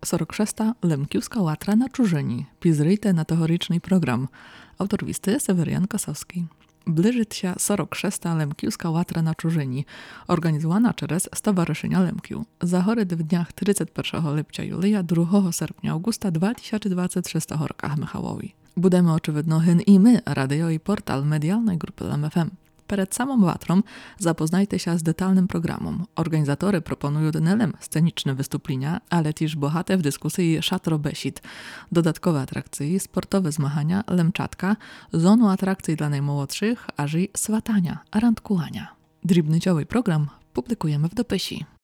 46. Lemkiuska łatra na чужині. Пізрийте на тогорічний програм. Автор вісти Северян Косовський. Bliżyć się 46. Lemkiuska łatra na чужині, organizowana przez Stowarzyszenia Lemkiu. Zachory w dniach 31 lipca Julia 2 sierpnia Augusta 2026 roku Michałowi. Budemy oczywiście hyn i my, radio i portal medialnej grupy LMFM. Przed samą łatrą zapoznajcie się z detalnym programem. Organizatory proponują dnelem sceniczne wystąpienia, ale też bohate w dyskusji szatro besit, dodatkowe atrakcje, sportowe zmachania, lemczatka, zonu atrakcji dla najmłodszych, aż i swatania, randkulania. Dribny program publikujemy w dopisie.